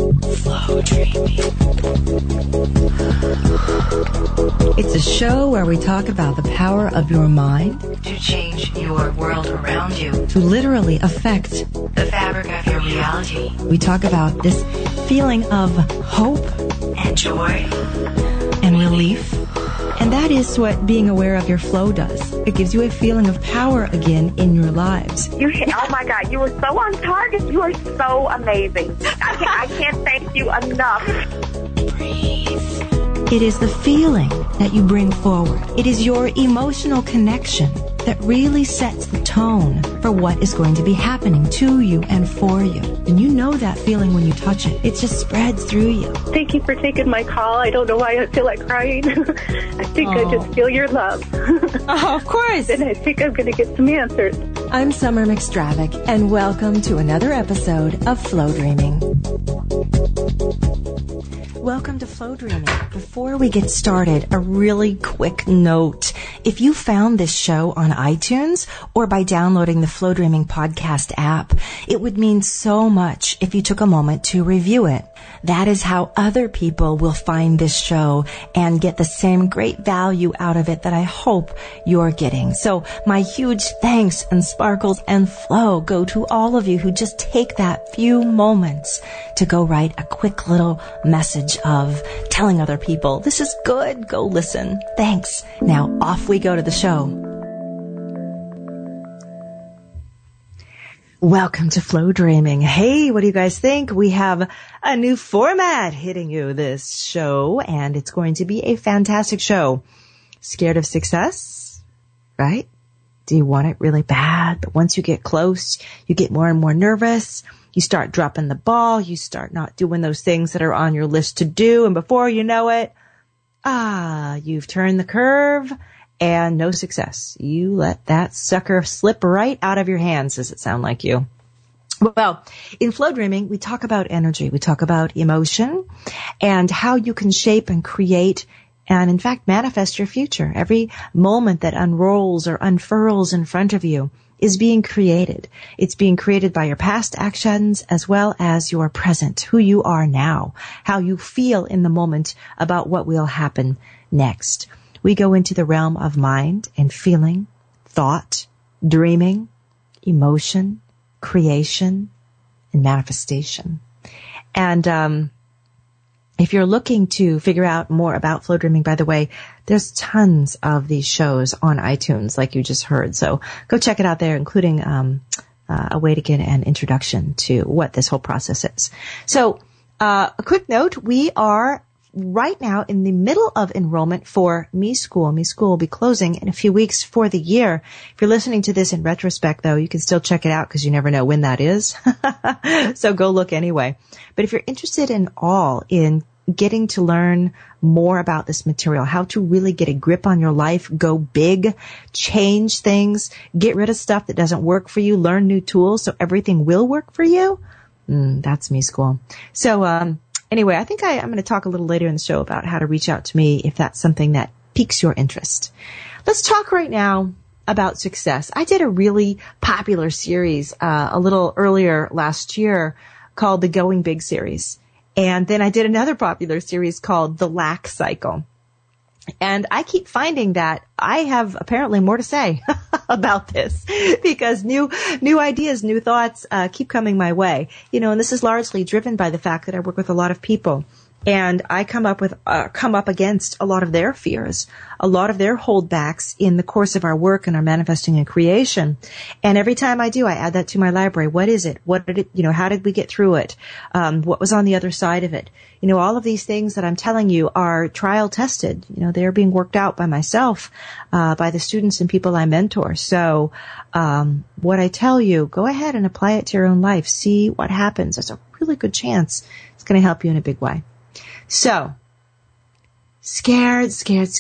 Flow Dreaming. It's a show where we talk about the power of your mind to change your world around you, to literally affect the fabric of your reality. We talk about this feeling of hope and joy and relief. And that is what being aware of your flow does. It gives you a feeling of power again in your lives. Oh my God, you were so on target. You are so amazing. I can't thank you enough. Breathe. It is the feeling that you bring forward. It is your emotional connection that really sets the tone for what is going to be happening to you and for you. And you know that feeling when you touch it. It just spreads through you. Thank you for taking my call. I don't know why I feel like crying. I think I just feel your love. Oh, of course. And I think I'm going to get some answers. I'm Summer McStravick, and welcome to another episode of Flow Dreaming. Welcome to Flow Dreaming. Before we get started, a really quick note. If you found this show on iTunes or by downloading the Flow Dreaming podcast app, it would mean so much if you took a moment to review it. That is how other people will find this show and get the same great value out of it that I hope you're getting. So my huge thanks and sparkles and flow go to all of you who just take that few moments to go write a quick little message of telling other people, this is good, go listen. Thanks. Now off we go to the show. Welcome to Flow Dreaming. Hey, what do you guys think? We have a new format hitting you this show, and it's going to be a fantastic show. Scared of success? Right? Do you want it really bad? But once you get close, you get more and more nervous. You start dropping the ball. You start not doing those things that are on your list to do. And before you know it, you've turned the curve and no success. You let that sucker slip right out of your hands. Does it sound like you? Well, in Flow Dreaming, we talk about energy. We talk about emotion and how you can shape and create and, in fact, manifest your future. Every moment that unrolls or unfurls in front of you is being created. It's being created by your past actions as well as your present, who you are now, how you feel in the moment about what will happen next. We go into the realm of mind and feeling, thought, dreaming, emotion, creation, and manifestation. And if you're looking to figure out more about Flow Dreaming, by the way, there's tons of these shows on iTunes, like you just heard. So go check it out there, including a way to get an introduction to what this whole process is. So a quick note, we are right now in the middle of enrollment for Me School. Me School will be closing in a few weeks for the year. If you're listening to this in retrospect, though, you can still check it out because you never know when that is. So go look anyway. But if you're interested in getting to learn more about this material, how to really get a grip on your life, go big, change things, get rid of stuff that doesn't work for you, learn new tools so everything will work for you, that's Me School. So, anyway, I think I'm going to talk a little later in the show about how to reach out to me if that's something that piques your interest. Let's talk right now about success. I did a really popular series a little earlier last year called the Going Big series. And then I did another popular series called the Lack Cycle. And I keep finding that I have apparently more to say about this because new ideas, new thoughts keep coming my way. You know, and this is largely driven by the fact that I work with a lot of people. And I come up against a lot of their fears, a lot of their holdbacks in the course of our work and our manifesting and creation. And every time I do, I add that to my library. What is it? What did it, how did we get through it? What was on the other side of it? All of these things that I'm telling you are trial tested. They're being worked out by myself, by the students and people I mentor. So, what I tell you, go ahead and apply it to your own life. See what happens. There's a really good chance it's going to help you in a big way. So, scared.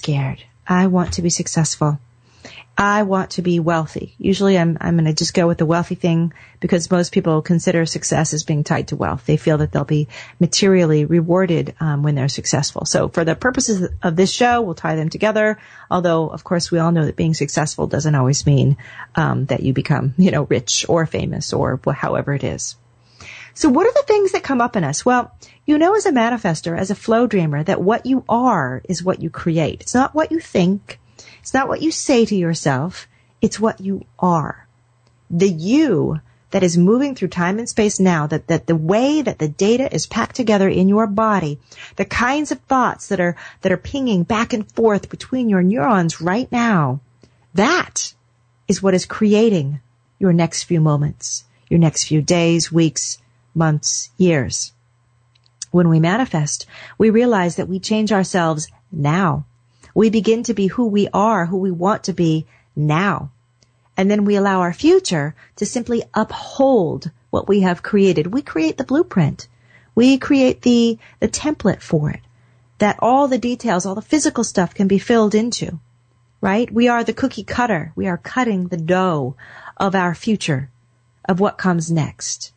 I want to be successful. I want to be wealthy. Usually I'm going to just go with the wealthy thing because most people consider success as being tied to wealth. They feel that they'll be materially rewarded when they're successful. So for the purposes of this show, we'll tie them together. Although, of course, we all know that being successful doesn't always mean that you become, rich or famous or however it is. So what are the things that come up in us? Well, you know, as a manifester, as a flow dreamer, that what you are is what you create. It's not what you think. It's not what you say to yourself. It's what you are. The you that is moving through time and space now, that the way that the data is packed together in your body, the kinds of thoughts that are pinging back and forth between your neurons right now, that is what is creating your next few moments, your next few days, weeks, months, years. When we manifest, we realize that we change ourselves now. We begin to be who we are, who we want to be now. And then we allow our future to simply uphold what we have created. We create the blueprint. We create the template for it, that all the details, all the physical stuff can be filled into, right? We are the cookie cutter. We are cutting the dough of our future, of what comes next.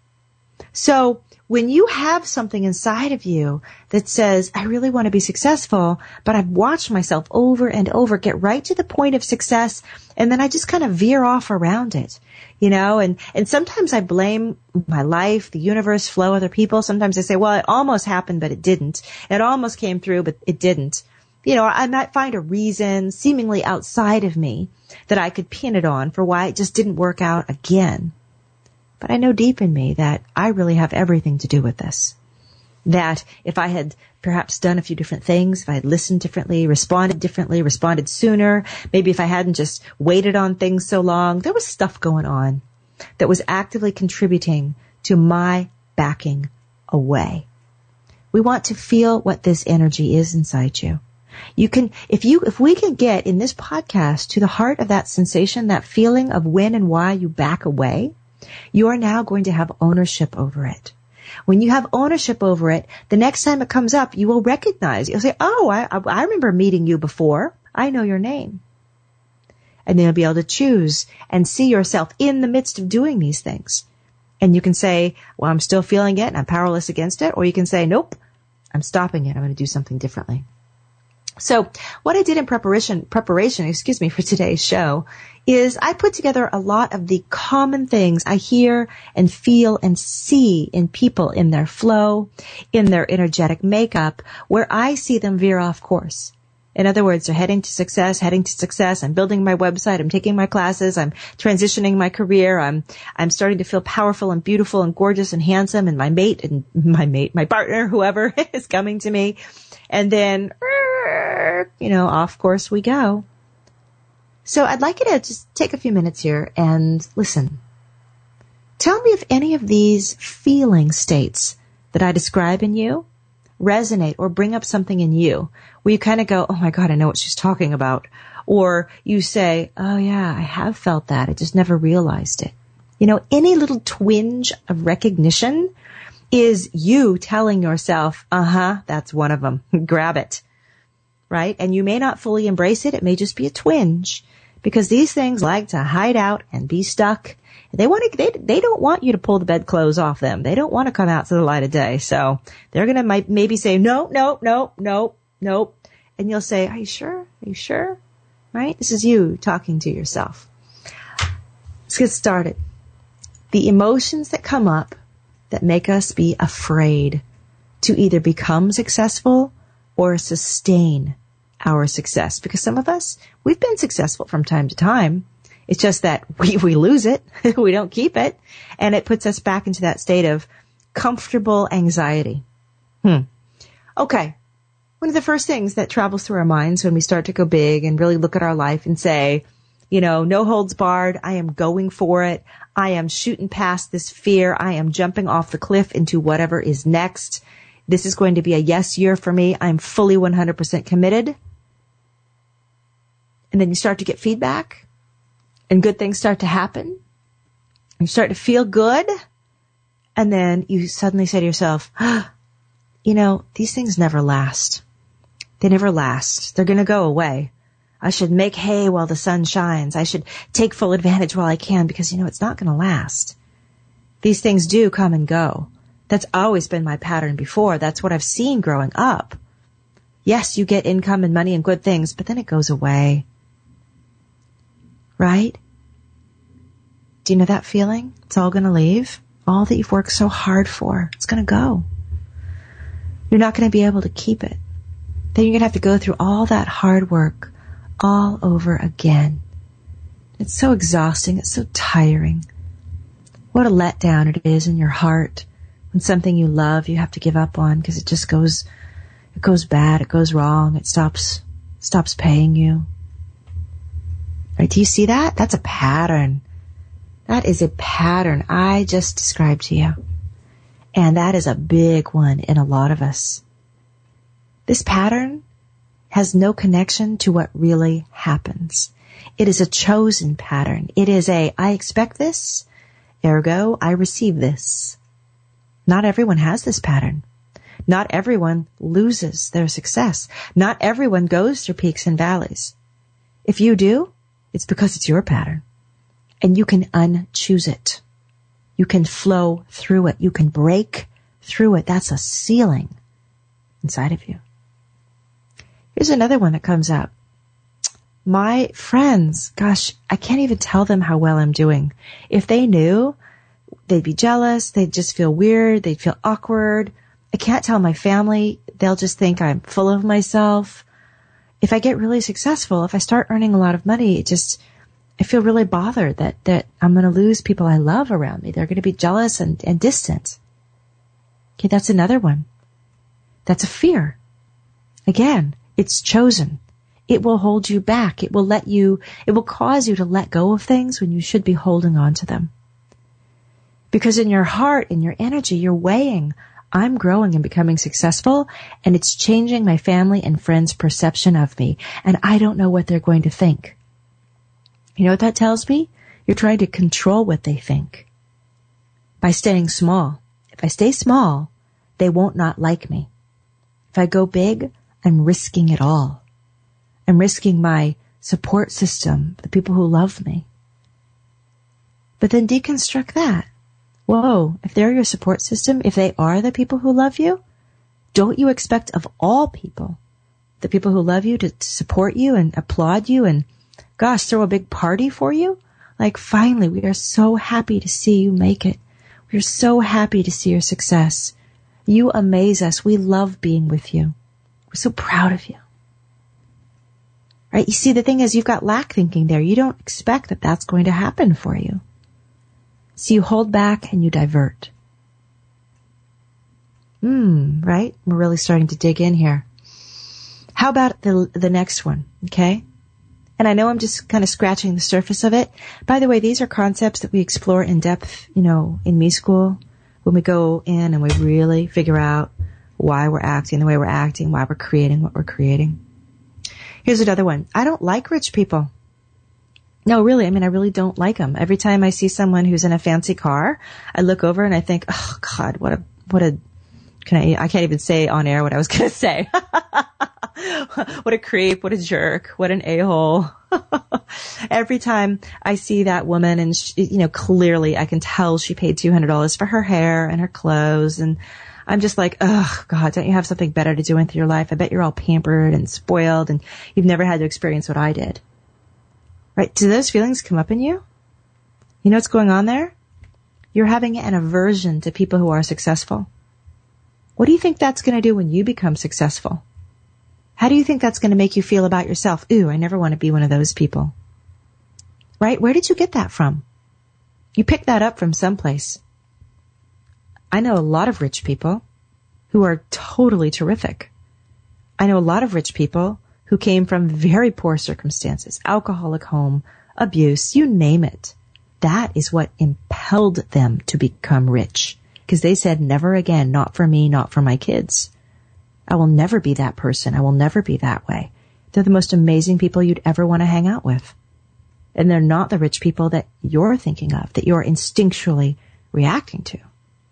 So when you have something inside of you that says, I really want to be successful, but I've watched myself over and over get right to the point of success, and then I just kind of veer off around it, you know, and sometimes I blame my life, the universe, flow, other people. Sometimes I say, well, it almost happened, but it didn't. It almost came through, but it didn't. You know, I might find a reason seemingly outside of me that I could pin it on for why it just didn't work out again. But I know deep in me that I really have everything to do with this. That if I had perhaps done a few different things, if I had listened differently, responded sooner, maybe if I hadn't just waited on things so long, there was stuff going on that was actively contributing to my backing away. We want to feel what this energy is inside you. You can, if we can get in this podcast to the heart of that sensation, that feeling of when and why you back away, you are now going to have ownership over it. When you have ownership over it, the next time it comes up, you will recognize, you'll say, oh, I remember meeting you before. I know your name. And then you'll be able to choose and see yourself in the midst of doing these things. And you can say, well, I'm still feeling it and I'm powerless against it. Or you can say, nope, I'm stopping it. I'm going to do something differently. So what I did in preparation, for today's show is I put together a lot of the common things I hear and feel and see in people in their flow, in their energetic makeup, where I see them veer off course. In other words, they're heading to success. I'm building my website. I'm taking my classes. I'm transitioning my career. I'm starting to feel powerful and beautiful and gorgeous and handsome. And my partner, whoever is coming to me. And then, off course we go. So I'd like you to just take a few minutes here and listen. Tell me if any of these feeling states that I describe in you resonate or bring up something in you where you kind of go, oh my God, I know what she's talking about. Or you say, oh yeah, I have felt that. I just never realized it. Any little twinge of recognition is you telling yourself, that's one of them. Grab it. Right? And you may not fully embrace it. It may just be a twinge, because these things like to hide out and be stuck. They don't want you to pull the bedclothes off them. They don't want to come out to the light of day. So they're going to maybe say, no. And you'll say, are you sure? Are you sure? Right? This is you talking to yourself. Let's get started. The emotions that come up that make us be afraid to either become successful or sustain our success. Because some of us, we've been successful from time to time. It's just that we lose it. We don't keep it. And it puts us back into that state of comfortable anxiety. Okay. One of the first things that travels through our minds when we start to go big and really look at our life and say, no holds barred. I am going for it. I am shooting past this fear. I am jumping off the cliff into whatever is next. This is going to be a yes year for me. I'm fully 100% committed. And then you start to get feedback and good things start to happen. You start to feel good. And then you suddenly say to yourself, these things never last. They never last. They're going to go away. I should make hay while the sun shines. I should take full advantage while I can, because, it's not going to last. These things do come and go. That's always been my pattern before. That's what I've seen growing up. Yes, you get income and money and good things, but then it goes away. Right? Do you know that feeling? It's all going to leave. All that you've worked so hard for, it's going to go. You're not going to be able to keep it. Then you're going to have to go through all that hard work all over again. It's so exhausting. It's so tiring. What a letdown it is in your heart when something you love you have to give up on because it just goes bad, it goes wrong, it stops paying you. Right? Do you see that? That's a pattern. That is a pattern I just described to you. And that is a big one in a lot of us. This pattern has no connection to what really happens. It is a chosen pattern. It is I expect this, ergo, I receive this. Not everyone has this pattern. Not everyone loses their success. Not everyone goes through peaks and valleys. If you do, it's because it's your pattern. And you can unchoose it. You can flow through it. You can break through it. That's a ceiling inside of you. Here's another one that comes up. My friends, gosh, I can't even tell them how well I'm doing. If they knew, they'd be jealous. They'd just feel weird. They'd feel awkward. I can't tell my family. They'll just think I'm full of myself. If I get really successful, if I start earning a lot of money, I feel really bothered that I'm going to lose people I love around me. They're going to be jealous and distant. Okay, that's another one. That's a fear. Again, it's chosen. It will hold you back. It will cause you to let go of things when you should be holding on to them. Because in your heart, in your energy, you're weighing, I'm growing and becoming successful, and it's changing my family and friends' perception of me, and I don't know what they're going to think. You know what that tells me? You're trying to control what they think by staying small. If I stay small, they won't not like me. If I go big, I'm risking it all. I'm risking my support system, the people who love me. But then deconstruct that. Whoa, if they're your support system, if they are the people who love you, don't you expect of all people, the people who love you, to support you and applaud you and, gosh, throw a big party for you? Like, finally, we are so happy to see you make it. We're so happy to see your success. You amaze us. We love being with you. We're so proud of you. Right? You see, the thing is, you've got lack thinking there. You don't expect that that's going to happen for you. So you hold back and you divert. Right? We're really starting to dig in here. How about the next one? Okay? And I know I'm just kind of scratching the surface of it. By the way, these are concepts that we explore in depth, in Me School, when we go in and we really figure out why we're acting the way we're acting, why we're creating what we're creating. Here's another one. I don't like rich people. No, really. I really don't like them. Every time I see someone who's in a fancy car, I look over and I think, oh God, I can't even say on air what I was going to say. What a creep, what a jerk, what an a-hole. Every time I see that woman and she, clearly I can tell she paid $200 for her hair and her clothes, and I'm just like, oh God, don't you have something better to do with your life? I bet you're all pampered and spoiled and you've never had to experience what I did. Right? Do those feelings come up in you? You know what's going on there? You're having an aversion to people who are successful. What do you think that's going to do when you become successful? How do you think that's going to make you feel about yourself? Ooh, I never want to be one of those people. Right? Where did you get that from? You picked that up from someplace. I know a lot of rich people who are totally terrific. I know a lot of rich people who came from very poor circumstances, alcoholic home, abuse, you name it. That is what impelled them to become rich. Because they said, never again, not for me, not for my kids. I will never be that person. I will never be that way. They're the most amazing people you'd ever want to hang out with. And they're not the rich people that you're thinking of, that you're instinctually reacting to.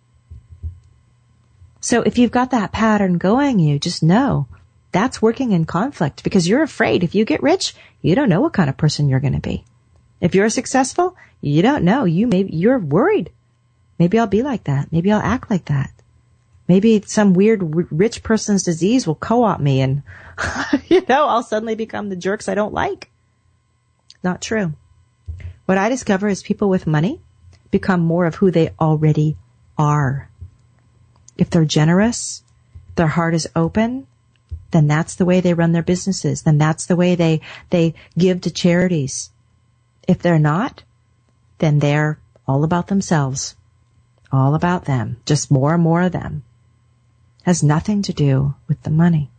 So if you've got that pattern going, you just know that's working in conflict, because you're afraid if you get rich, you don't know what kind of person you're going to be. If you're successful, you don't know. You're worried. Maybe I'll be like that. Maybe I'll act like that. Maybe some weird rich person's disease will co-opt me and, I'll suddenly become the jerks I don't like. Not true. What I discover is people with money, become more of who they already are. If they're generous, their heart is open, then that's the way they run their businesses. Then that's the way they give to charities. If they're not, then they're all about themselves. All about them. Just more and more of them. Has nothing to do with the money.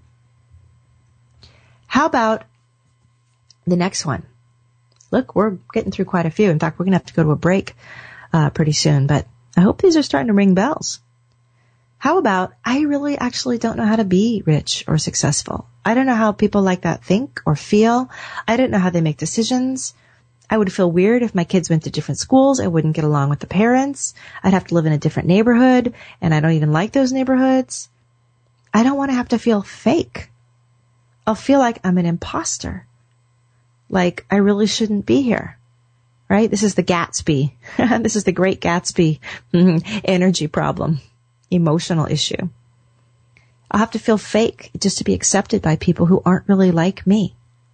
How about the next one? Look, we're getting through quite a few. In fact, we're going to have to go to a break pretty soon, but I hope these are starting to ring bells. How about, I really actually don't know how to be rich or successful. I don't know how people like that think or feel. I don't know how they make decisions. I would feel weird if my kids went to different schools. I wouldn't get along with the parents. I'd have to live in a different neighborhood, and I don't even like those neighborhoods. I don't want to have to feel fake. I'll feel like I'm an imposter. Like I really shouldn't be here. Right? This is the Gatsby. This is the great Gatsby energy problem. Emotional issue. I'll have to feel fake just to be accepted by people who aren't really like me.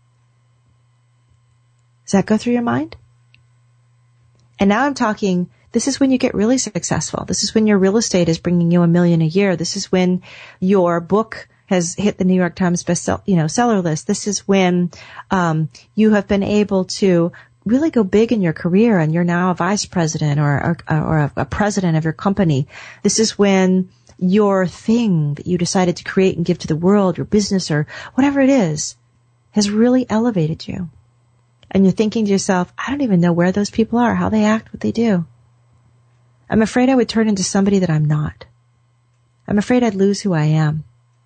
Does that go through your mind? And now I'm talking, this is when you get really successful. This is when your real estate is bringing you $1 million a year. This is when your book has hit the New York Times seller list. This is when you have been able to really go big in your career and you're now a vice president or a president of your company. This is when your thing that you decided to create and give to the world, your business or whatever it is, has really elevated you. And you're thinking to yourself, I don't even know where those people are, how they act, what they do. I'm afraid I would turn into somebody that I'm not. I'm afraid I'd lose who I am.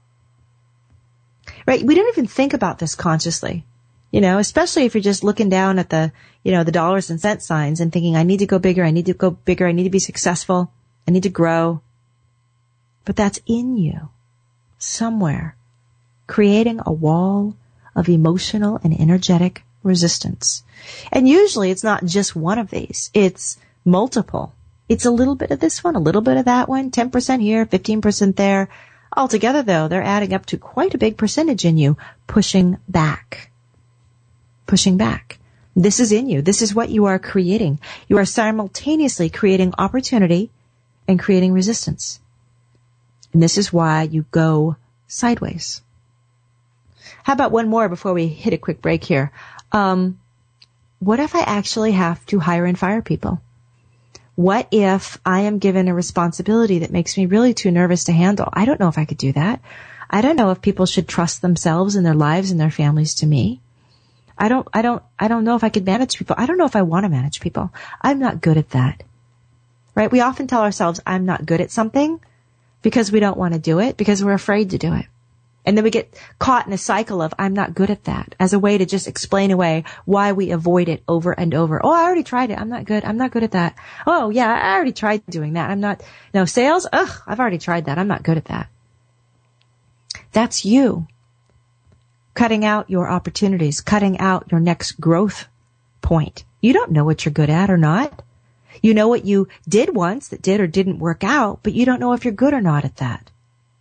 Right? We don't even think about this consciously. Especially if you're just looking down at the dollars and cent signs and thinking, I need to go bigger, I need to go bigger, I need to be successful, I need to grow. But that's in you, somewhere, creating a wall of emotional and energetic resistance. And usually it's not just one of these, it's multiple. It's a little bit of this one, a little bit of that one, 10% here, 15% there. Altogether, though, they're adding up to quite a big percentage in you, pushing back. Pushing back. This is in you. This is what you are creating. You are simultaneously creating opportunity and creating resistance. And this is why you go sideways. How about one more before we hit a quick break here? What if I actually have to hire and fire people? What if I am given a responsibility that makes me really too nervous to handle? I don't know if I could do that. I don't know if people should trust themselves and their lives and their families to me. I don't know if I could manage people. I don't know if I want to manage people. I'm not good at that. Right? We often tell ourselves I'm not good at something because we don't want to do it, because we're afraid to do it. And then we get caught in a cycle of I'm not good at that as a way to just explain away why we avoid it over and over. Oh, I already tried it. I'm not good. I'm not good at that. Oh, yeah, I already tried doing that. Sales? Ugh, I've already tried that. I'm not good at that. That's you. Cutting out your opportunities, cutting out your next growth point. You don't know what you're good at or not. You know what you did once that did or didn't work out, but you don't know if you're good or not at that.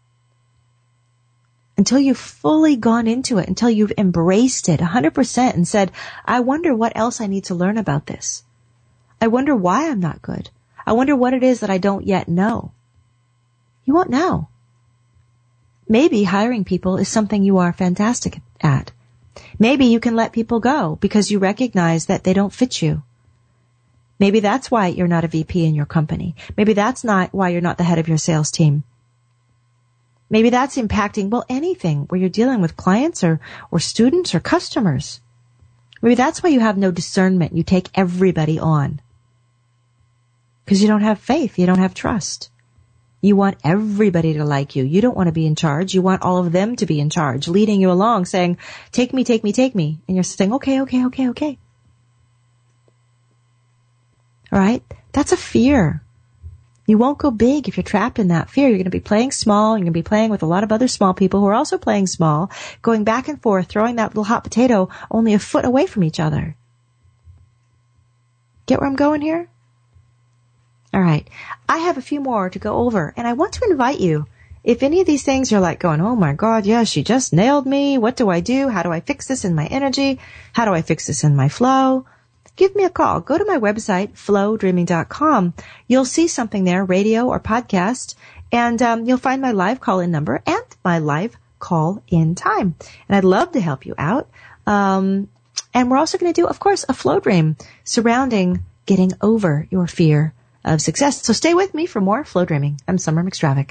Until you've fully gone into it, until you've embraced it 100% and said, I wonder what else I need to learn about this. I wonder why I'm not good. I wonder what it is that I don't yet know. You won't know. Maybe hiring people is something you are fantastic at. Maybe you can let people go because you recognize that they don't fit you. Maybe that's why you're not a VP in your company. Maybe that's not why you're not the head of your sales team. Maybe that's impacting, anything where you're dealing with clients or students or customers. Maybe that's why you have no discernment. You take everybody on. Because you don't have faith. You don't have trust. You want everybody to like you. You don't want to be in charge. You want all of them to be in charge, leading you along, saying, take me, take me, take me. And you're saying, okay. All right? That's a fear. You won't go big if you're trapped in that fear. You're going to be playing small. You're going to be playing with a lot of other small people who are also playing small, going back and forth, throwing that little hot potato only a foot away from each other. Get where I'm going here? All right. I have a few more to go over, and I want to invite you. If any of these things you're like going, oh my God, yeah, she just nailed me. What do I do? How do I fix this in my energy? How do I fix this in my flow? give me a call. Go to my website, flowdreaming.com. You'll see something there, radio or podcast, and you'll find my live call-in number and my live call-in time. And I'd love to help you out. And we're also going to do, of course, a flow dream surrounding getting over your fear of success. So stay with me for more Flow Dreaming. I'm Summer McStravick.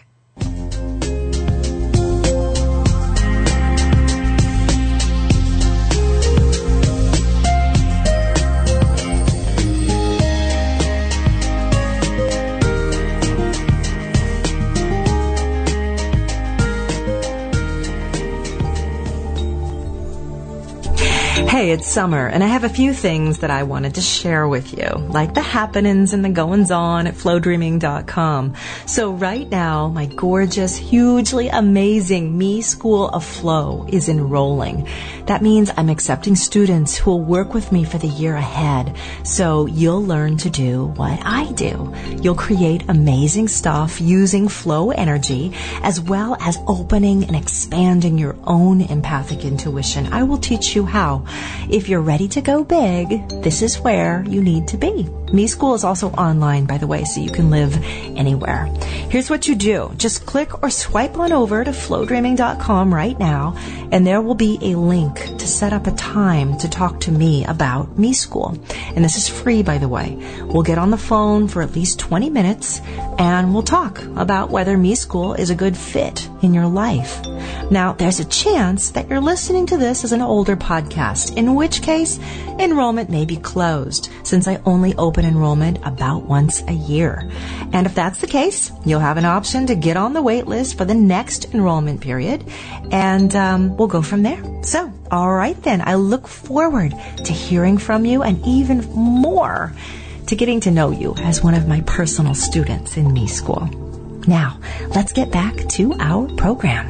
Hey, it's Summer, and I have a few things that I wanted to share with you, like the happenings and the goings-on at flowdreaming.com. So right now, my gorgeous, hugely amazing Me School of Flow is enrolling. That means I'm accepting students who will work with me for the year ahead. So you'll learn to do what I do. You'll create amazing stuff using flow energy, as well as opening and expanding your own empathic intuition. I will teach you how. If you're ready to go big, this is where you need to be. Me School is also online, by the way, so you can live anywhere. Here's what you do. Just click or swipe on over to flowdreaming.com right now, and there will be a link to set up a time to talk to me about Me School. And this is free, by the way. We'll get on the phone for at least 20 minutes, and we'll talk about whether Me School is a good fit in your life. Now, there's a chance that you're listening to this as an older podcast, in which case enrollment may be closed, since I only open enrollment about once a year. And if that's the case, you'll have an option to get on the wait list for the next enrollment period, and we'll go from there. So, all right then, I look forward to hearing from you, and even more to getting to know you as one of my personal students in Me School. Now, let's get back to our program.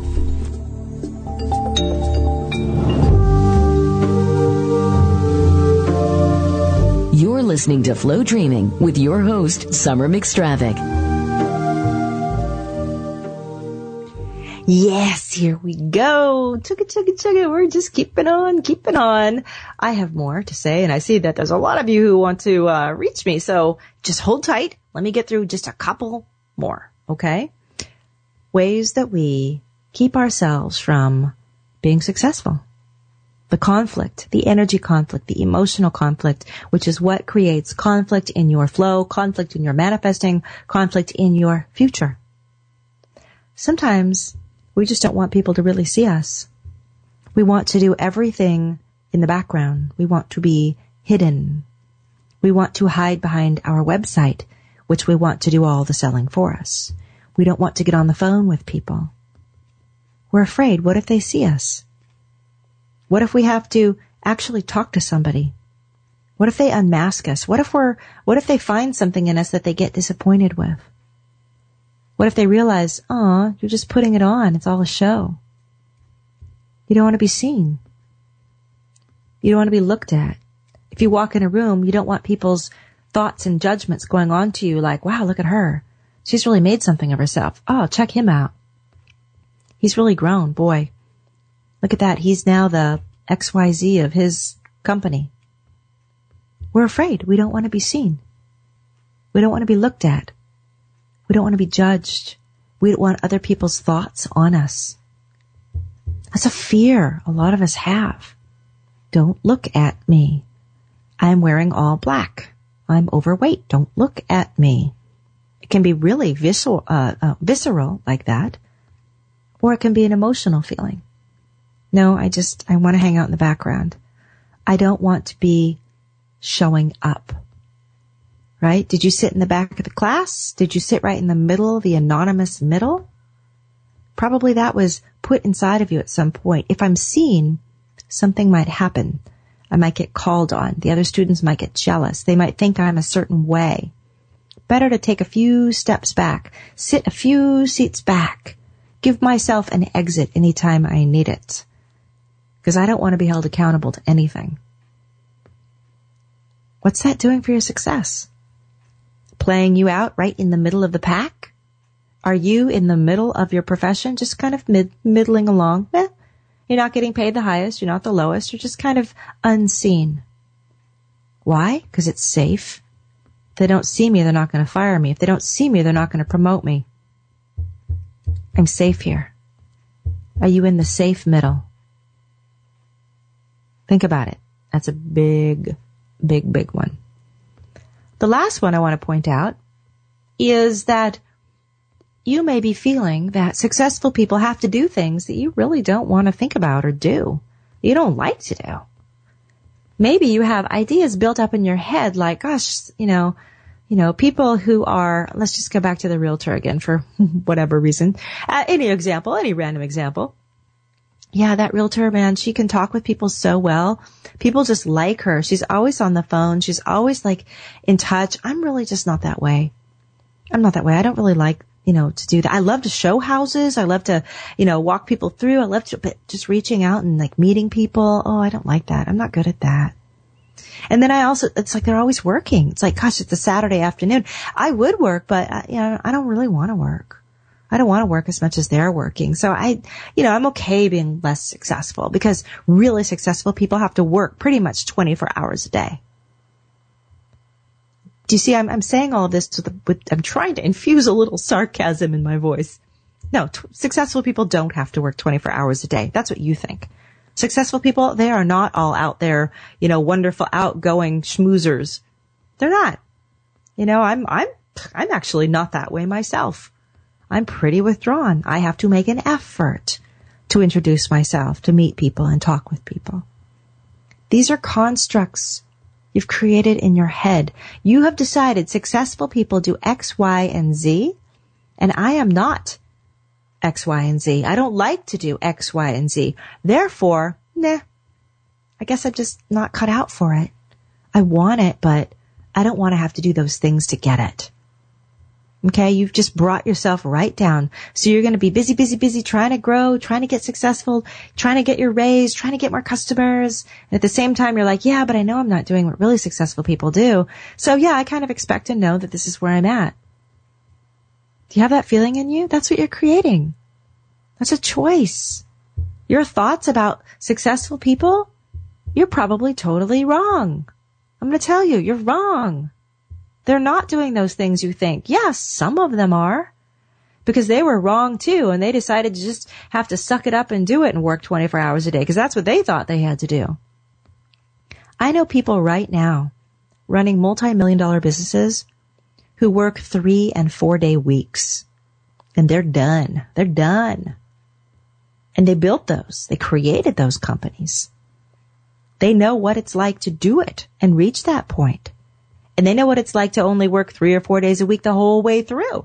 You're listening to Flow Dreaming with your host, Summer McStravick. Yes, here we go. Chugga, chugga, chugga. We're just keeping on, keeping on. I have more to say, and I see that there's a lot of you who want to reach me. So just hold tight. Let me get through just a couple more, okay? Ways that we keep ourselves from being successful. The conflict, the energy conflict, the emotional conflict, which is what creates conflict in your flow, conflict in your manifesting, conflict in your future. Sometimes we just don't want people to really see us. We want to do everything in the background. We want to be hidden. We want to hide behind our website, which we want to do all the selling for us. We don't want to get on the phone with people. We're afraid. What if they see us? What if we have to actually talk to somebody? What if they unmask us? What if they find something in us that they get disappointed with? What if they realize, you're just putting it on. It's all a show. You don't want to be seen. You don't want to be looked at. If you walk in a room, you don't want people's thoughts and judgments going on to you like, wow, look at her. She's really made something of herself. Oh, check him out. He's really grown, boy. Look at that. He's now the XYZ of his company. We're afraid. We don't want to be seen. We don't want to be looked at. We don't want to be judged. We don't want other people's thoughts on us. That's a fear a lot of us have. Don't look at me. I'm wearing all black. I'm overweight. Don't look at me. It can be really visceral like that. Or it can be an emotional feeling. No, I want to hang out in the background. I don't want to be showing up. Right? Did you sit in the back of the class? Did you sit right in the middle, the anonymous middle? Probably that was put inside of you at some point. If I'm seen, something might happen. I might get called on. The other students might get jealous. They might think I'm a certain way. Better to take a few steps back. Sit a few seats back. Give myself an exit anytime I need it. Because I don't want to be held accountable to anything. What's that doing for your success? Playing you out right in the middle of the pack? Are you in the middle of your profession, just kind of middling along? You're not getting paid the highest, you're not the lowest, you're just kind of unseen. Why? Because it's safe. If they don't see me, they're not going to fire me. If they don't see me, they're not going to promote me. I'm safe here. Are you in the safe middle? Think about it. That's a big, big, big one. The last one I want to point out is that you may be feeling that successful people have to do things that you really don't want to think about or do. You don't like to do. Maybe you have ideas built up in your head like, gosh, people who are, let's just go back to the realtor again for whatever reason. Any random example. Yeah, that realtor, man, she can talk with people so well. People just like her. She's always on the phone. She's always like in touch. I'm really just not that way. I don't really like, to do that. I love to show houses. I love to, walk people through. I love to, but just reaching out and like meeting people. Oh, I don't like that. I'm not good at that. And then it's like they're always working. It's like, gosh, it's a Saturday afternoon. I would work, but I don't really want to work. I don't want to work as much as they're working. So I'm okay being less successful because really successful people have to work pretty much 24 hours a day. Do you see, I'm saying all of this I'm trying to infuse a little sarcasm in my voice. No, successful people don't have to work 24 hours a day. That's what you think. Successful people, they are not all out there, wonderful, outgoing schmoozers. They're not. I'm actually not that way myself. I'm pretty withdrawn. I have to make an effort to introduce myself, to meet people and talk with people. These are constructs you've created in your head. You have decided successful people do X, Y, and Z, and I am not X, Y, and Z. I don't like to do X, Y, and Z. Therefore, I guess I'm just not cut out for it. I want it, but I don't want to have to do those things to get it. Okay, you've just brought yourself right down. So you're going to be busy, trying to grow, trying to get successful, trying to get your raise, trying to get more customers. And at the same time, you're like, yeah, but I know I'm not doing what really successful people do. So yeah, I kind of expect to know that this is where I'm at. Do you have that feeling in you? That's what you're creating. That's a choice. Your thoughts about successful people, you're probably totally wrong. I'm going to tell you, you're wrong. They're not doing those things you think. Yes, some of them are. Because they were wrong too, and they decided to just have to suck it up and do it and work 24 hours a day, because that's what they thought they had to do. I know people right now running multi-million-dollar businesses who work 3 and 4 day weeks. And they're done. They're done. And they built those. They created those companies. They know what it's like to do it and reach that point. And they know what it's like to only work 3 or 4 days a week the whole way through.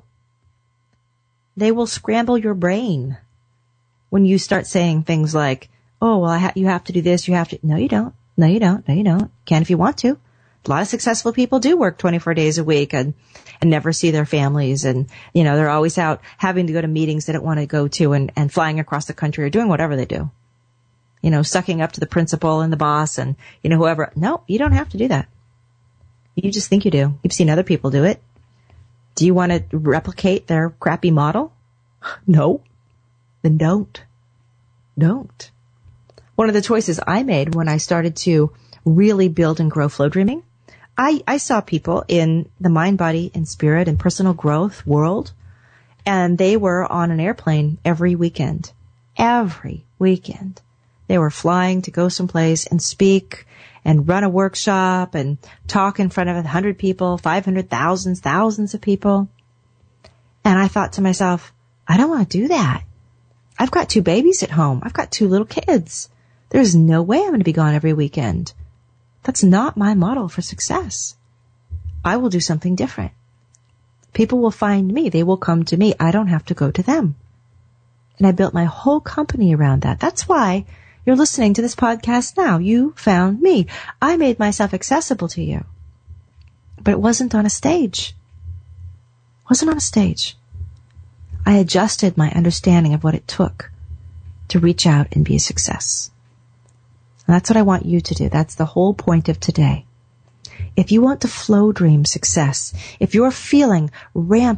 They will scramble your brain when you start saying things like, oh, well, you have to do this, you have to. No, you don't. No, you don't. No, you don't. Can if you want to. A lot of successful people do work 24 days a week and never see their families. And, they're always out having to go to meetings they don't want to go to and flying across the country or doing whatever they do. Sucking up to the principal and the boss and, whoever. No, you don't have to do that. You just think you do. You've seen other people do it. Do you want to replicate their crappy model? No. Then don't. Don't. One of the choices I made when I started to really build and grow Flow Dreaming, I saw people in the mind, body, and spirit and personal growth world, and they were on an airplane every weekend. Every weekend. They were flying to go someplace and speak and run a workshop and talk in front of 100 people, 500, thousands of people. And I thought to myself, I don't want to do that. I've got 2 babies at home. I've got 2 little kids. There's no way I'm going to be gone every weekend. That's not my model for success. I will do something different. People will find me. They will come to me. I don't have to go to them. And I built my whole company around that. That's why you're listening to this podcast now. You found me. I made myself accessible to you. But it wasn't on a stage. It wasn't on a stage. I adjusted my understanding of what it took to reach out and be a success. And that's what I want you to do. That's the whole point of today. If you want to flow dream success, if you're feeling rampant,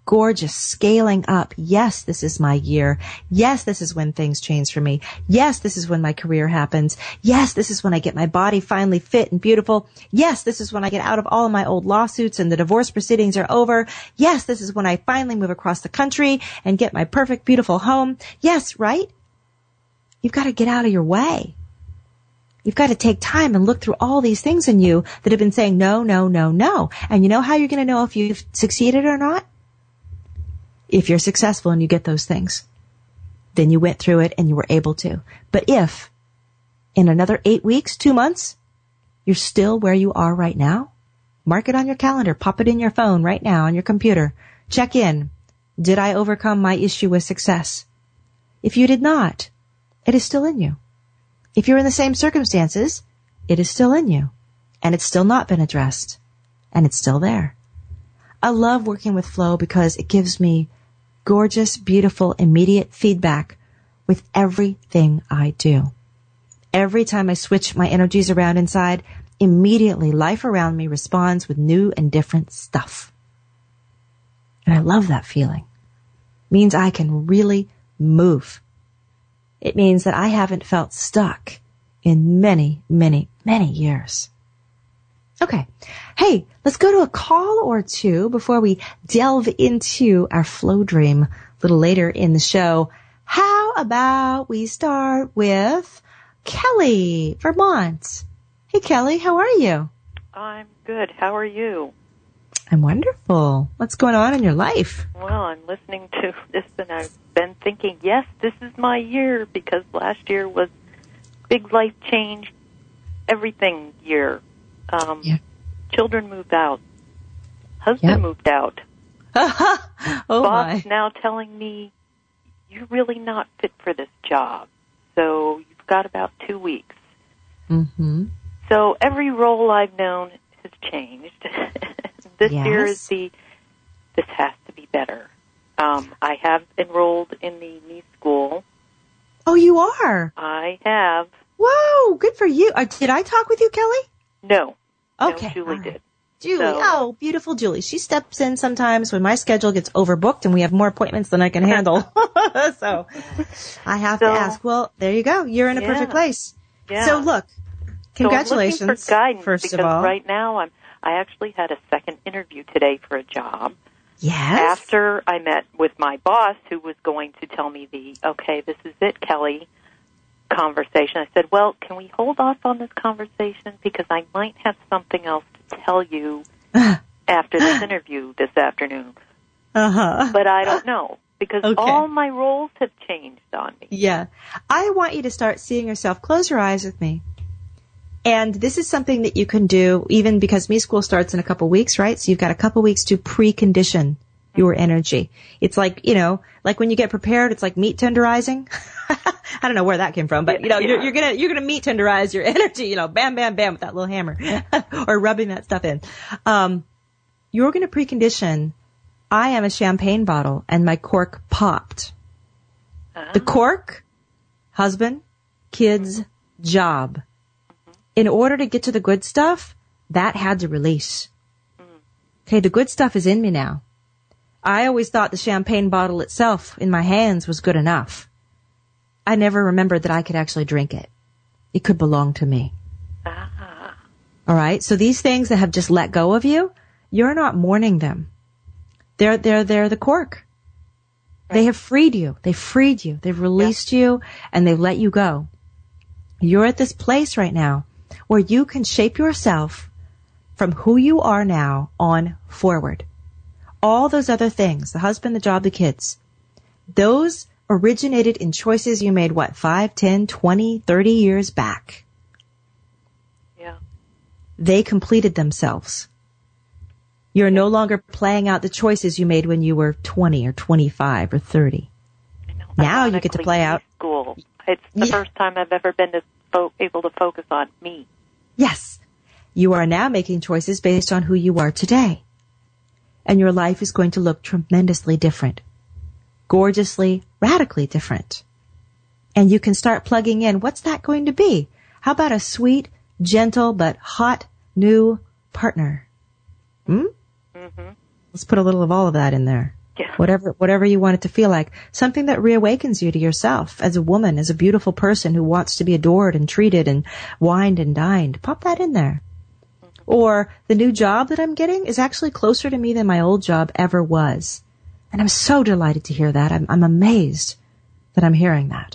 gorgeous scaling up. Yes, this is my year. Yes, this is when things change for me. Yes, this is when my career happens. Yes, this is when I get my body finally fit and beautiful. Yes, this is when I get out of all of my old lawsuits and the divorce proceedings are over. Yes, this is when I finally move across the country and get my perfect, beautiful home. Yes, right? You've got to get out of your way. You've got to take time and look through all these things in you that have been saying no, no, no, no. And you know how you're going to know if you've succeeded or not? If you're successful and you get those things, then you went through it and you were able to. But if in another 8 weeks, 2 months, you're still where you are right now, mark it on your calendar, pop it in your phone right now on your computer. Check in. Did I overcome my issue with success? If you did not, it is still in you. If you're in the same circumstances, it is still in you. And it's still not been addressed. And it's still there. I love working with Flo because it gives me gorgeous, beautiful, immediate feedback with everything I do. Every time I switch my energies around inside, immediately life around me responds with new and different stuff. And I love that feeling. It means I can really move. It means that I haven't felt stuck in many, many, many years. Okay. Hey, let's go to a call or two before we delve into our flow dream a little later in the show. How about we start with Kelly, Vermont. Hey, Kelly, how are you? I'm good. How are you? I'm wonderful. What's going on in your life? Well, I'm listening to this and I've been thinking, yes, this is my year because last year was big life change, everything year. Children moved out. Husband moved out. Oh, Boss my. now telling me, you're really not fit for this job. So you've got about 2 weeks. Mm-hmm. So every role I've known has changed. This year is this has to be better. I have enrolled in the knee school. Oh, you are? I have. Whoa, good for you. Did I talk with you, Kelly? No. Okay. No, Julie right. did. Julie, oh, beautiful Julie. She steps in sometimes when my schedule gets overbooked and we have more appointments than I can handle. So I have to ask. Well, there you go. You're in a perfect place. Yeah. So look, congratulations. So I'm looking for guidance first of all. Right now I actually had a second interview today for a job. Yes. After I met with my boss who was going to tell me okay, this is it, Kelly, conversation. I said, well, can we hold off on this conversation because I might have something else to tell you after this interview this afternoon. Uh-huh. But I don't know because all my roles have changed on me. Yeah. I want you to start seeing yourself. Close your eyes with me. And this is something that you can do even because Me School starts in a couple weeks, right? So you've got a couple weeks to precondition your energy. It's like, like when you get prepared, it's like meat tenderizing. I don't know where that came from, but you're gonna meat tenderize your energy, bam, bam, bam with that little hammer or rubbing that stuff in. You're gonna precondition. I am a champagne bottle and my cork popped. The cork, husband, kids, job. In order to get to the good stuff, that had to release. Okay, the good stuff is in me now. I always thought the champagne bottle itself in my hands was good enough. I never remembered that I could actually drink it. It could belong to me. All right, so these things that have just let go of you, you're not mourning them. They're the cork. Right. They have freed you. They freed you. They've released you, and they've let you go. You're at this place right now where you can shape yourself from who you are now on forward. All those other things, the husband, the job, the kids, those originated in choices you made, 5, 10, 20, 30 years back. Yeah. They completed themselves. You're no longer playing out the choices you made when you were 20 or 25 or 30. I know. Now you get to play out. School. It's the first time I've ever been able to focus on me. Yes. You are now making choices based on who you are today. And your life is going to look tremendously different. Gorgeously, radically different. And you can start plugging in, what's that going to be? How about a sweet, gentle, but hot, new partner? Mm-hmm. Let's put a little of all of that in there. Yeah. Whatever you want it to feel like. Something that reawakens you to yourself as a woman, as a beautiful person who wants to be adored and treated and wined and dined. Pop that in there. Or the new job that I'm getting is actually closer to me than my old job ever was. And I'm so delighted to hear that. I'm amazed that I'm hearing that.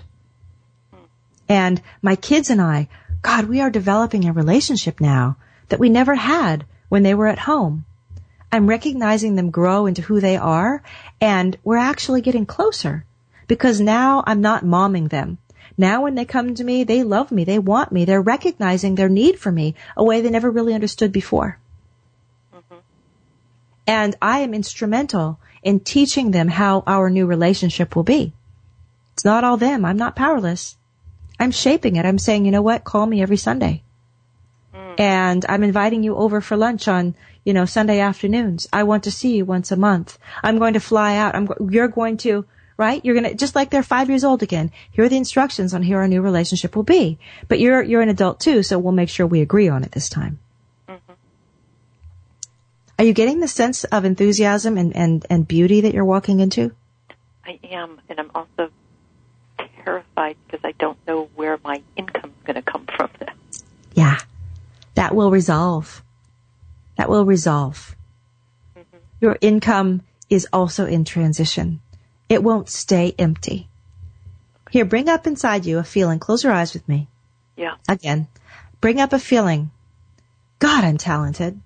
And my kids and I, God, we are developing a relationship now that we never had when they were at home. I'm recognizing them grow into who they are, and we're actually getting closer because now I'm not momming them. Now when they come to me, they love me, they want me, they're recognizing their need for me a way they never really understood before. Mm-hmm. And I am instrumental in teaching them how our new relationship will be. It's not all them. I'm not powerless. I'm shaping it. I'm saying, you know what? Call me every Sunday. And I'm inviting you over for lunch on, Sunday afternoons. I want to see you once a month. I'm going to fly out. You're going to, right? You're going to, just like they're 5 years old again. Here are the instructions on how our new relationship will be. But you're an adult too, so we'll make sure we agree on it this time. Mm-hmm. Are you getting the sense of enthusiasm and beauty that you're walking into? I am, and I'm also terrified because I don't know where my income's going to come from now. Yeah. That will resolve. That will resolve. Mm-hmm. Your income is also in transition. It won't stay empty. Here, bring up inside you a feeling. Close your eyes with me. Yeah. Again. Bring up a feeling. God, I'm talented.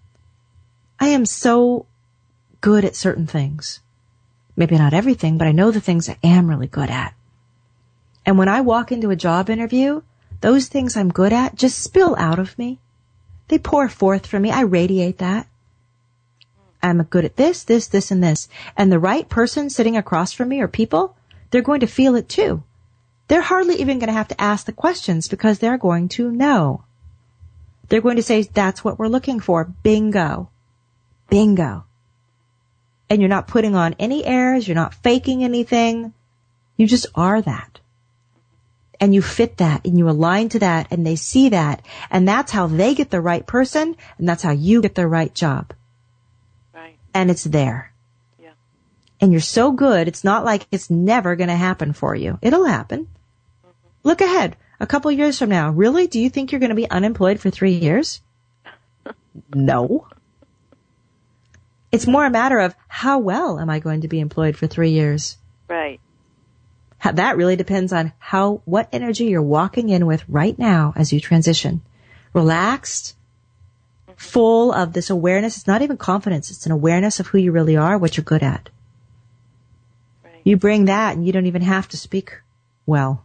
I am so good at certain things. Maybe not everything, but I know the things I am really good at. And when I walk into a job interview, those things I'm good at just spill out of me. They pour forth from me. I radiate that. I'm good at this, and this. And the right person sitting across from me or people, they're going to feel it too. They're hardly even going to have to ask the questions because they're going to know. They're going to say, that's what we're looking for. Bingo. Bingo. And you're not putting on any airs. You're not faking anything. You just are that. And you fit that, and you align to that, and they see that, and that's how they get the right person, and that's how you get the right job. Right. And it's there. Yeah. And you're so good, it's not like it's never going to happen for you. It'll happen. Mm-hmm. Look ahead. A couple years from now. Really? Do you think you're going to be unemployed for 3 years? No. It's more a matter of how well am I going to be employed for 3 years? Right. That really depends on what energy you're walking in with right now as you transition. Relaxed, full of this awareness. It's not even confidence. It's an awareness of who you really are, what you're good at. Right. You bring that and you don't even have to speak well.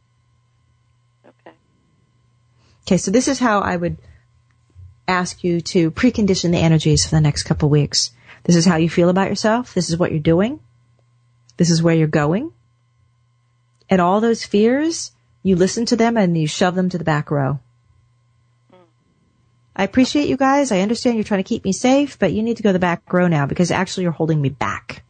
Okay, so this is how I would ask you to precondition the energies for the next couple of weeks. This is how you feel about yourself. This is what you're doing. This is where you're going. And all those fears, you listen to them and you shove them to the back row. I appreciate you guys. I understand you're trying to keep me safe, but you need to go to the back row now because actually you're holding me back.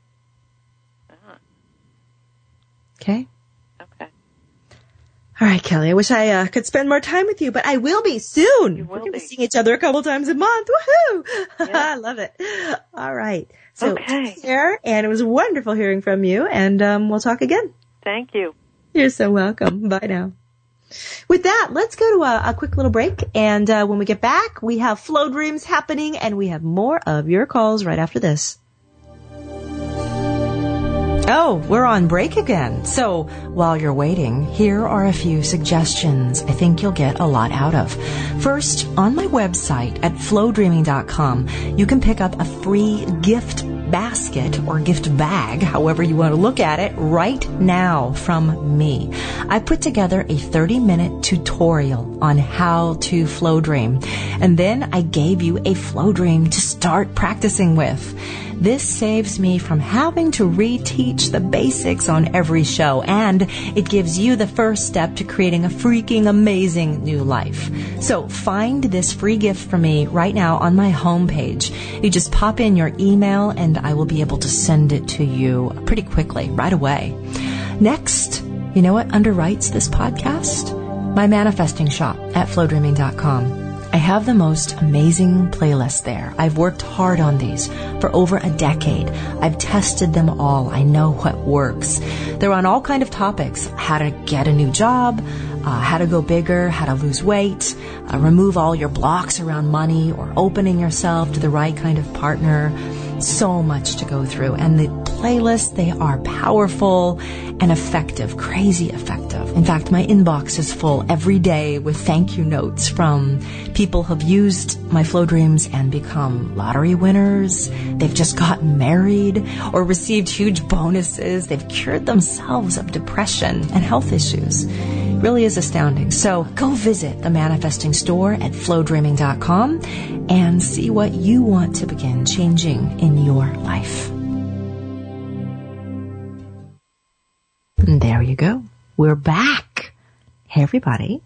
Okay? Okay. All right, Kelly. I wish I could spend more time with you, but I will be soon. We're going to be seeing each other a couple times a month. Woohoo! Yeah. I love it. All right. So take care, and it was wonderful hearing from you, and we'll talk again. Thank you. You're so welcome. Bye now. With that, let's go to a quick little break. And when we get back, we have Flow Dreams happening, and we have more of your calls right after this. Oh, we're on break again. So while you're waiting, here are a few suggestions I think you'll get a lot out of. First, on my website at flowdreaming.com, you can pick up a free gift basket or gift bag, however you want to look at it, right now from me. I put together a 30-minute tutorial on how to flow dream, and then I gave you a flow dream to start practicing with. This saves me from having to reteach the basics on every show, and it gives you the first step to creating a freaking amazing new life. So find this free gift for me right now on my homepage. You just pop in your email and I will be able to send it to you pretty quickly, right away. Next, you know what underwrites this podcast? My manifesting shop at flowdreaming.com. I have the most amazing playlist there. I've worked hard on these for over a decade. I've tested them all. I know what works. They're on all kind of topics: how to get a new job, how to go bigger, how to lose weight, remove all your blocks around money, or opening yourself to the right kind of partner. So much to go through. And the playlists, they are powerful and effective, crazy effective. In fact, my inbox is full every day with thank you notes from people who've used my Flow Dreams and become lottery winners. They've just gotten married or received huge bonuses. They've cured themselves of depression and health issues. It really is astounding. So go visit the Manifesting Store at flowdreaming.com and see what you want to begin changing in your life. And there you go. We're back. Hey, everybody.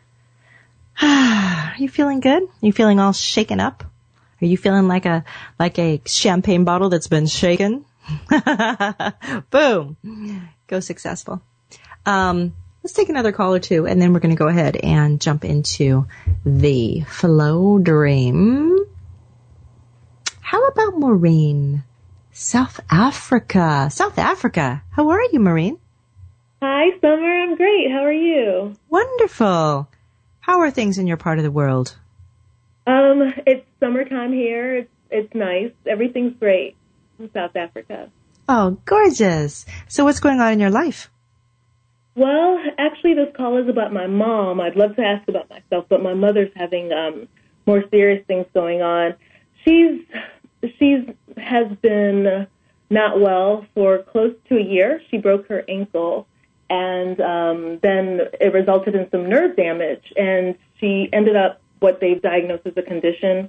Are you feeling good? Are you feeling all shaken up? Are you feeling like a champagne bottle that's been shaken? Boom. Go successful. Let's take another call or two, and then we're going to go ahead and jump into the Flow Dream. How about Maureen? South Africa. South Africa. How are you, Maureen? Hi, Summer. I'm great. How are you? Wonderful. How are things in your part of the world? It's summertime here. It's nice. Everything's great in South Africa. Oh, gorgeous. So what's going on in your life? Well, actually, this call is about my mom. I'd love to ask about myself, but my mother's having more serious things going on. She has been not well for close to a year. She broke her ankle, and then it resulted in some nerve damage, and she ended up what they've diagnosed as a condition,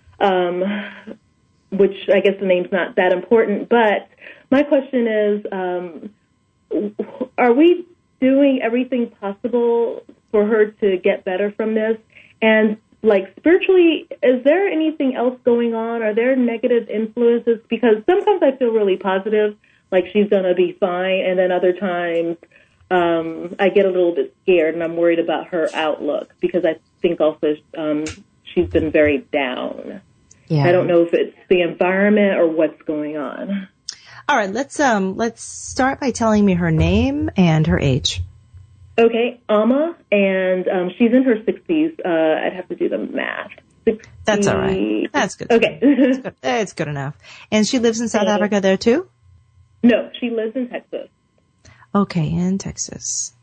which I guess the name's not that important. But my question is, are we doing everything possible for her to get better from this? And like spiritually, is there anything else going on? Are there negative influences? Because sometimes I feel really positive, like she's going to be fine. And then other times I get a little bit scared and I'm worried about her outlook because I think also she's been very down. Yeah. I don't know if it's the environment or what's going on. All right, let's start by telling me her name and her age. Okay, Amma, and she's in her 60s. I'd have to do the math. 60. That's all right. That's good. Okay. It's good enough. And she lives in South Africa there too? No, she lives in Texas. Okay, in Texas.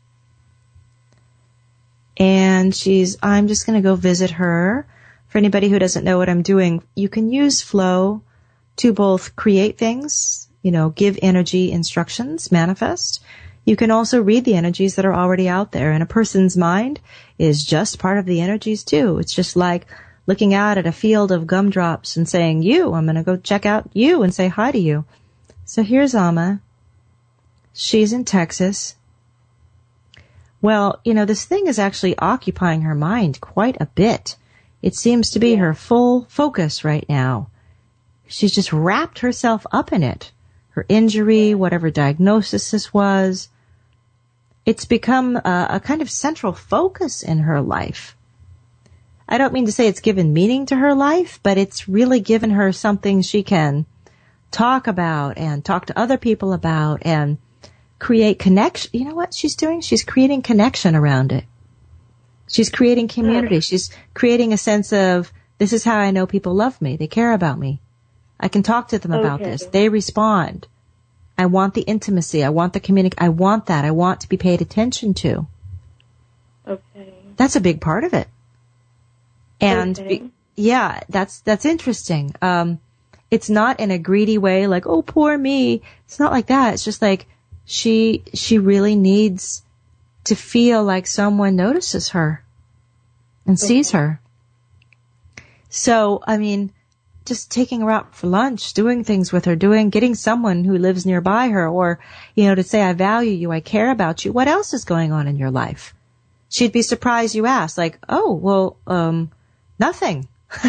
And I'm just going to go visit her. For anybody who doesn't know what I'm doing, you can use flow to both create things, give energy instructions, manifest. You can also read the energies that are already out there, and a person's mind is just part of the energies too. It's just like looking out at a field of gumdrops and saying, I'm going to go check out you and say hi to you. So here's Amma. She's in Texas. Well, this thing is actually occupying her mind quite a bit. It seems to be her full focus right now. She's just wrapped herself up in it. Her injury, whatever diagnosis this was, it's become a kind of central focus in her life. I don't mean to say it's given meaning to her life, but it's really given her something she can talk about and talk to other people about and create connection. You know what she's doing? She's creating connection around it. She's creating community. She's creating a sense of, this is how I know people love me. They care about me. I can talk to them about this. They respond. I want the intimacy. I want the communication. I want that. I want to be paid attention to. Okay. That's a big part of it. And that's interesting. It's not in a greedy way, like, oh, poor me. It's not like that. It's just like she really needs to feel like someone notices her and sees her. So, just taking her out for lunch, doing things with her, getting someone who lives nearby her, or, to say, I value you, I care about you. What else is going on in your life? She'd be surprised you asked, like, oh, well, nothing.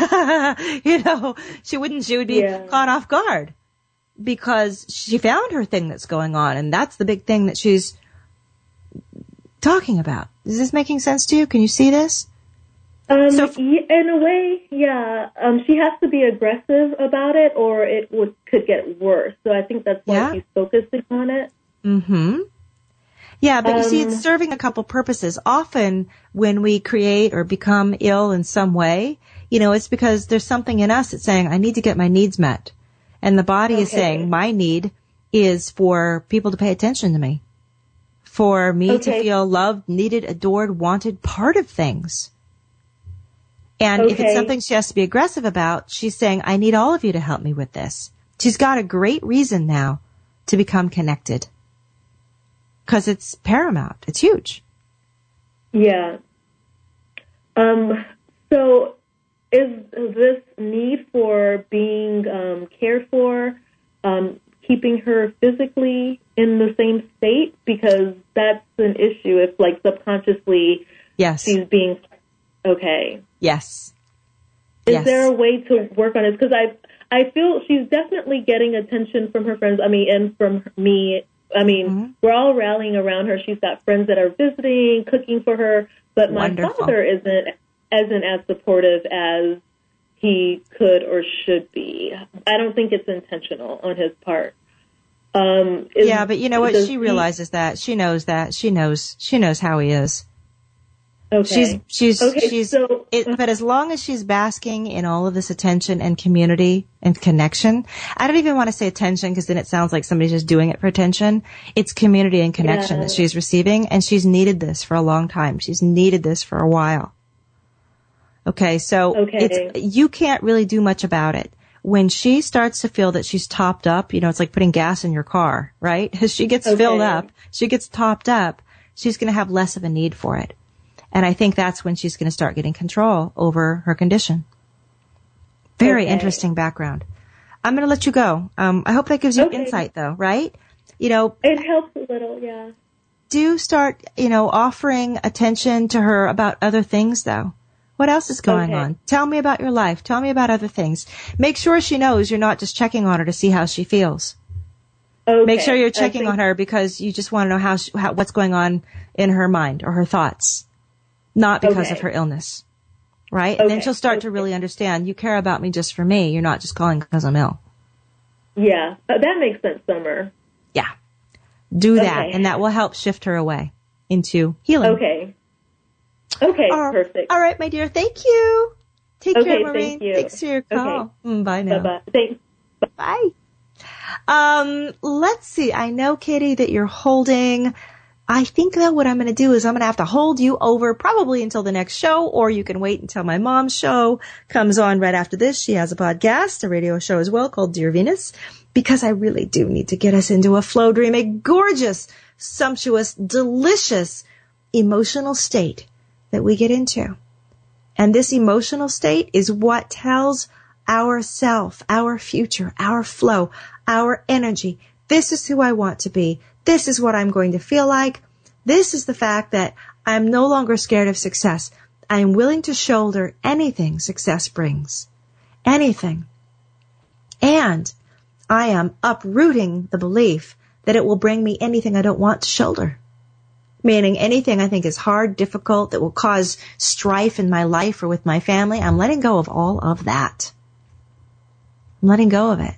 She would be caught off guard because she found her thing that's going on. And that's the big thing that she's talking about. Is this making sense to you? Can you see this? In a way, yeah. She has to be aggressive about it, or it could get worse. So I think that's why she's focusing on it. Mm-hmm. Yeah, but you see, it's serving a couple purposes. Often when we create or become ill in some way, it's because there's something in us that's saying, I need to get my needs met. And the body is saying, my need is for people to pay attention to me, for me to feel loved, needed, adored, wanted, part of things. And if it's something she has to be aggressive about, she's saying, I need all of you to help me with this. She's got a great reason now to become connected. Because it's paramount. It's huge. Yeah. So is this need for being cared for keeping her physically in the same state? Because that's an issue if, like, subconsciously she's being... Okay. Yes. Is there a way to work on it? Because I feel she's definitely getting attention from her friends. I mean, and from me. I mean, we're all rallying around her. She's got friends that are visiting, cooking for her. But my father isn't as supportive as he could or should be. I don't think it's intentional on his part. But you know what? She realizes that. She knows that. She knows how he is. Okay. But as long as she's basking in all of this attention and community and connection, I don't even want to say attention because then it sounds like somebody's just doing it for attention. It's community and connection that she's receiving, and she's needed this for a long time. She's needed this for a while. Okay, so you can't really do much about it. When she starts to feel that she's topped up, it's like putting gas in your car, right? As she gets filled up, she gets topped up, she's going to have less of a need for it. And I think that's when she's going to start getting control over her condition. Very interesting background. I'm going to let you go. I hope that gives you insight, though, right? It helps a little, yeah. Do start, offering attention to her about other things, though. What else is going on? Tell me about your life. Tell me about other things. Make sure she knows you're not just checking on her to see how she feels. Make sure you're checking on her because you just want to know what's going on in her mind or her thoughts. Not because of her illness, right? And then she'll start to really understand, you care about me just for me. You're not just calling because I'm ill. Yeah, that makes sense, Summer. Yeah. Do that, and that will help shift her away into healing. Okay, perfect. All right, my dear. Thank you. Take care, Maureen. Thank you. Thanks for your call. Bye now. Bye-bye. Thanks. Bye. Let's see. I know, Kitty, that you're holding... I think that what I'm going to do is I'm going to have to hold you over probably until the next show, or you can wait until my mom's show comes on right after this. She has a podcast, a radio show as well called Dear Venus, because I really do need to get us into a flow dream, a gorgeous, sumptuous, delicious emotional state that we get into. And this emotional state is what tells our self, our future, our flow, our energy. This is who I want to be. This is what I'm going to feel like. This is the fact that I'm no longer scared of success. I am willing to shoulder anything success brings. Anything. And I am uprooting the belief that it will bring me anything I don't want to shoulder. Meaning anything I think is hard, difficult, that will cause strife in my life or with my family. I'm letting go of all of that. I'm letting go of it.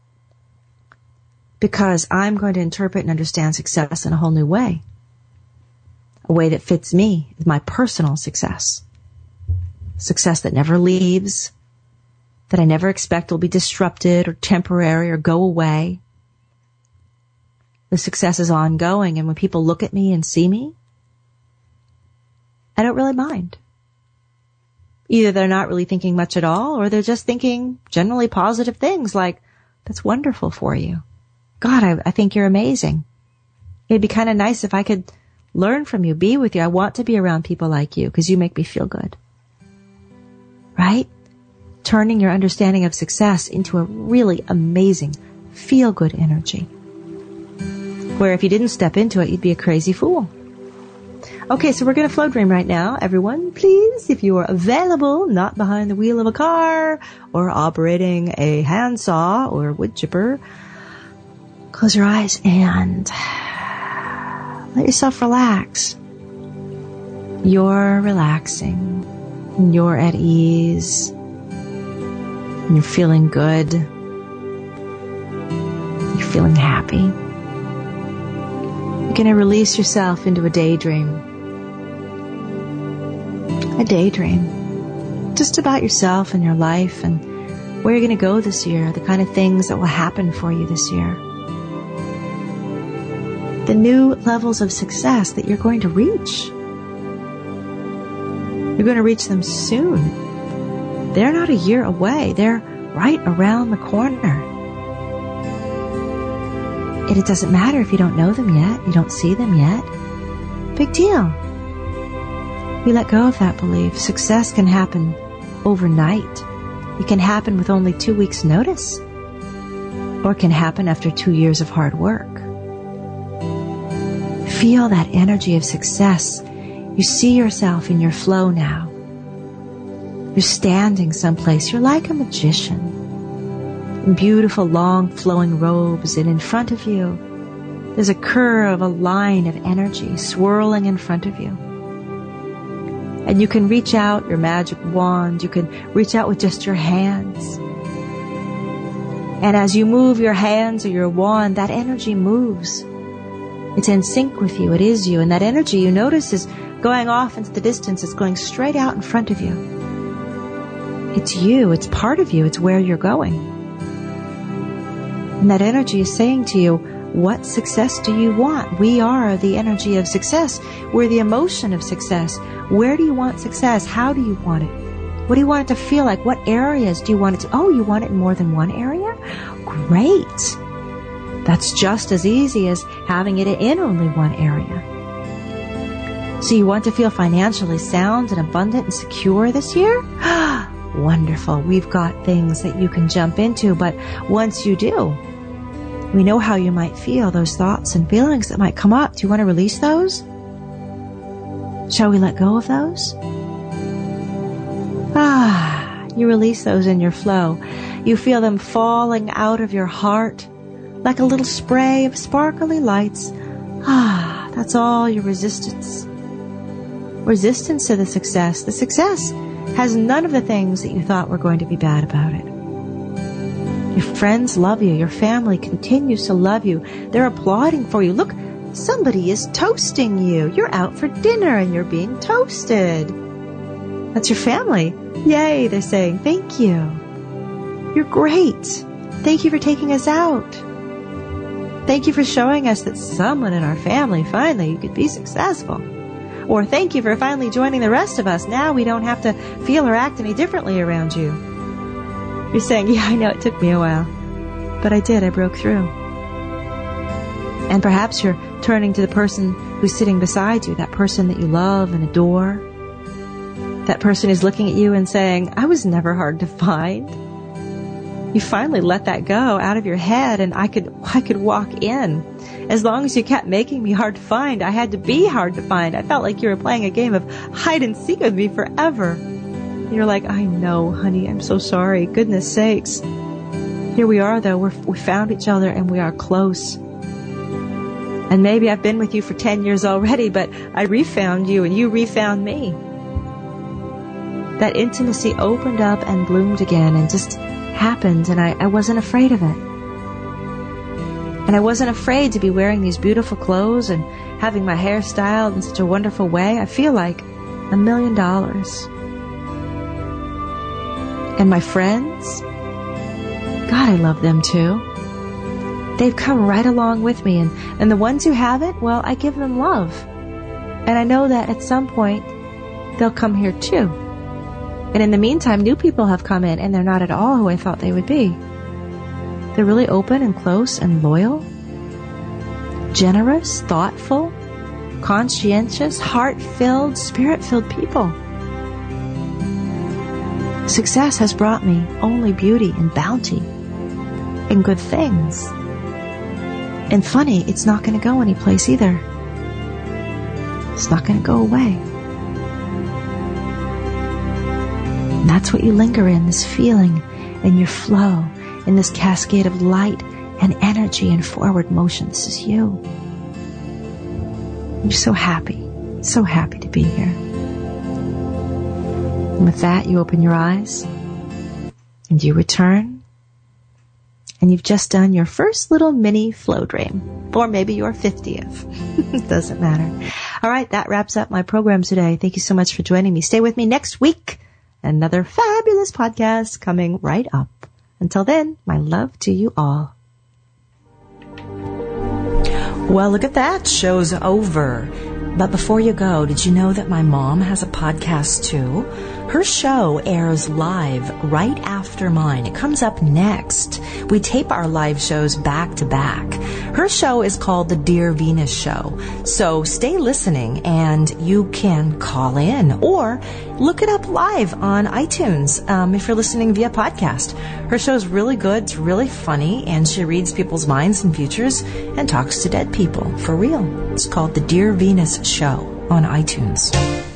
Because I'm going to interpret and understand success in a whole new way. A way that fits me, my personal success. Success that never leaves, that I never expect will be disrupted or temporary or go away. The success is ongoing, and when people look at me and see me, I don't really mind. Either they're not really thinking much at all, or they're just thinking generally positive things like, that's wonderful for you. God, I think you're amazing. It'd be kind of nice if I could learn from you, be with you. I want to be around people like you because you make me feel good. Right? Turning your understanding of success into a really amazing, feel-good energy. Where if you didn't step into it, you'd be a crazy fool. Okay, so we're going to flow dream right now. Everyone, please, if you are available, not behind the wheel of a car or operating a handsaw or wood chipper, close your eyes and let yourself relax. You're relaxing. And you're at ease. And you're feeling good. You're feeling happy. You're going to release yourself into a daydream. A daydream. Just about yourself and your life and where you're going to go this year, the kind of things that will happen for you this year. The new levels of success that you're going to reach. You're going to reach them soon. They're not a year away. They're right around the corner. And it doesn't matter if you don't know them yet, you don't see them yet. Big deal. You let go of that belief. Success can happen overnight. It can happen with only 2 weeks' notice. Or it can happen after 2 years of hard work. Feel that energy of success. You see yourself in your flow now. You're standing someplace. You're like a magician. In beautiful, long, flowing robes. And in front of you, there's a curve, a line of energy swirling in front of you. And you can reach out your magic wand. You can reach out with just your hands. And as you move your hands or your wand, that energy moves. It's in sync with you. It is you. And that energy, you notice, is going off into the distance. It's going straight out in front of you. It's you. It's part of you. It's where you're going. And that energy is saying to you, what success do you want? We are the energy of success. We're the emotion of success. Where do you want success? How do you want it? What do you want it to feel like? What areas do you want it to? Oh, you want it in more than one area? Great. That's just as easy as having it in only one area. So you want to feel financially sound and abundant and secure this year? Wonderful. We've got things that you can jump into, but once you do, we know how you might feel, those thoughts and feelings that might come up. Do you want to release those? Shall we let go of those? You release those in your flow. You feel them falling out of your heart like a little spray of sparkly lights. That's all your resistance. Resistance to the success. The success has none of the things that you thought were going to be bad about it. Your friends love you. Your family continues to love you. They're applauding for you. Look, somebody is toasting you. You're out for dinner and you're being toasted. That's your family. Yay, they're saying, thank you. You're great. Thank you for taking us out. Thank you for showing us that someone in our family finally could be successful. Or thank you for finally joining the rest of us. Now we don't have to feel or act any differently around you. You're saying, yeah, I know it took me a while, but I did. I broke through. And perhaps you're turning to the person who's sitting beside you, that person that you love and adore. That person is looking at you and saying, I was never hard to find. You finally let that go out of your head, and I could walk in. As long as you kept making me hard to find, I had to be hard to find. I felt like you were playing a game of hide and seek with me forever. You're like, I know, honey, I'm so sorry. Goodness sakes. Here we are, though. We found each other, and we are close. And maybe I've been with you for 10 years already, but I refound you, and you refound me. That intimacy opened up and bloomed again and just happened, and I wasn't afraid of it. And I wasn't afraid to be wearing these beautiful clothes and having my hair styled in such a wonderful way. I feel like $1 million. And my friends, God, I love them too. They've come right along with me, and the ones who haven't, well, I give them love. And I know that at some point they'll come here too. And in the meantime, new people have come in, and they're not at all who I thought they would be. They're really open and close and loyal, generous, thoughtful, conscientious, heart-filled, spirit-filled people. Success has brought me only beauty and bounty and good things. And funny, it's not going to go anyplace either. It's not going to go away. And that's what you linger in, this feeling in your flow, in this cascade of light and energy and forward motion. This is you. I'm so happy to be here. And with that, you open your eyes and you return. And you've just done your first little mini flow dream. Or maybe your 50th. It doesn't matter. All right, that wraps up my program today. Thank you so much for joining me. Stay with me next week. Another fabulous podcast coming right up. Until then, my love to you all. Well, look at that. Show's over. But before you go, did you know that my mom has a podcast too? Her show airs live right after mine. It comes up next. We tape our live shows back to back. Her show is called The Dear Venus Show. So stay listening and you can call in or look it up live on iTunes if you're listening via podcast. Her show's really good. It's really funny. And she reads people's minds and futures and talks to dead people for real. It's called The Dear Venus Show on iTunes.